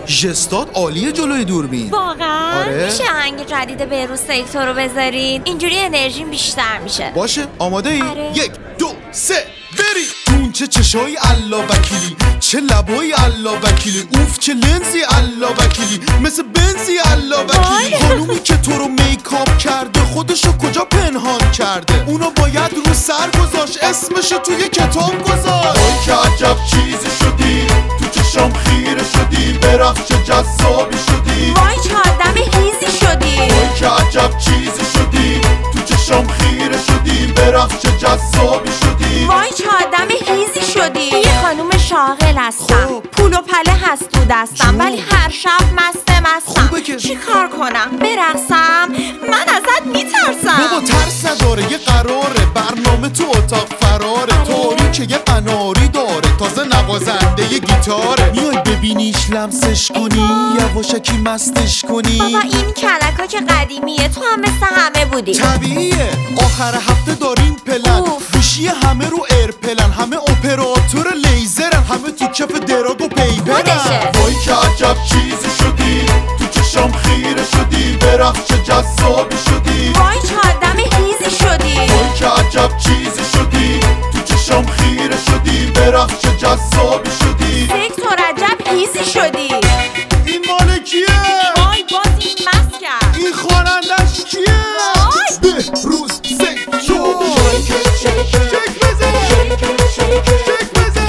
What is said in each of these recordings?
ژستات عالیه جلوی دوربین. واقعا؟ آره. میشه آهنگ جدید بهروز سکتور رو بذارین؟ اینجوری انرژیم بیشتر میشه. باشه آماده ای؟ آره. 1 2 3 بری. اون چه چشای الله وکیلی، چه لبای الله وکیلی، اوف چه لنزی الله وکیلی، مثل بنزی الله وکیلی. خانومی که تو رو میکاپ کرده خودشو کجا پنهان کرده، اونو باید رو سر گذاشت، اسمشو توی کتاب گذاشت. وای که عجب چیزی شدی، تو چشام خیره شدی، برقص چه جذابی شدی. وای چه آدم هیزی شدی. وای که عجب چیزی شدی، تو چشام خیره شدی، برقص چه جذابی شدی. وای چه آدم هیزی شدی. یه خانوم شاغل هستم، خب. پول و پله هست تو دستم، ولی هر شب مستم. خوبه که چی کار کنم؟ برقصم؟ من ازت میترسم. بابا ترس نداره، یه قراره برنامه تو اتاق فراره. طوری که یه قناری داره، تازه نوازنده یه گیتاره. میای ببینیش لمسش کنی، یواشکی مستش کنی. بابا این کلکا که قدیمیه، تو هم مثل همه بودی. طبیعیه، آخر هفته داریم پلن، گوشی همه رو ایرپلن، همه اپراتور لیزرن، همه تو کف دراگ و پیپرن. خودشه. وای که عجب چیزی شدی، تو چشام خیره شدی، برقص چه جذابی شدی. وای چه آدم هیزی شدی. وای که عجب چیزی شدی، تو چشام خیره شدی، برقص چه جذابی شدی. سکتور عجب هیزی شدی. این مال کیه؟ وای باز این مست کرد. این خوانندش کیه؟ وای. بهروز سکتور. شک بزن، شک بزن،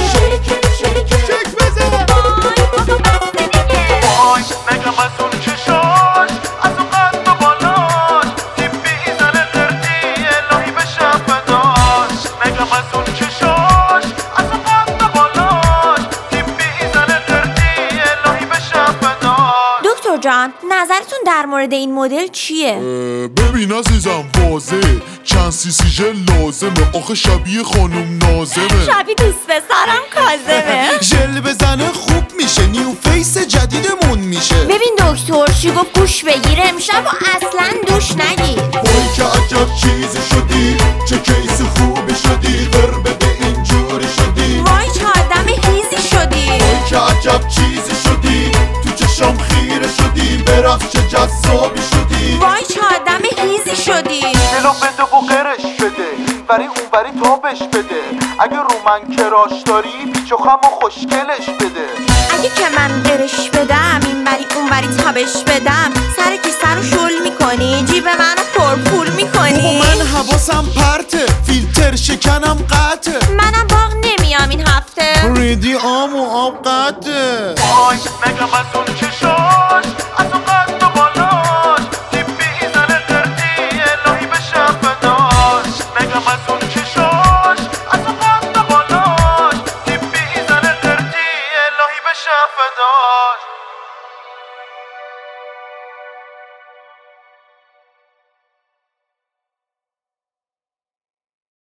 شک بزن. وای بابا بسته دیگه. وای نگم از اون چشاش، از اون قد و بالاش، تیپی ایزن قردی الهی بشم فداش. نگم از اون چشاش، از اون قد و بالاش، تیپی ایزن قردی الهی بشم فداش. دکتر جان نظرتون در مورد این مدل چیه؟ ببین عزیزم واضحه، چند سی ژل لازمه، آخه شبیه خانوم نازمه. شبیه دوست پسرم کاظمه. ژل بزنه خوب میشه، نیو فیس جدیدمون میشه. ببین دکتر چی گفت، گوش بگیر امشب و اصلا دوش نگیر. وای که عجب چیزی شدی، چه کیس خوبی شدی، غربه به اینجوری شدی. وای چه آدم هیزی شدی. وای که عجب چیزی شدی، تو چشام خیره شدی، برقص چه جذابی شدی. وای چه آدم هیزی شدی. دلو بده و قرش بده، اینوری اونوری تابش بده. اگه رو من کراش داری، پیچ و خم و خوشگلش بده. اگه که من قرش بدم، این بری اون بری تابش بدم، سر کیسه رو شل میکنی، جیب منو پرپول میکنی. من حواسم پرته، فیلتر شکنم قطعه. منم باغ نمیام این هفته. ریدی آب و آب قطعه. وای نگم از اون چشاش،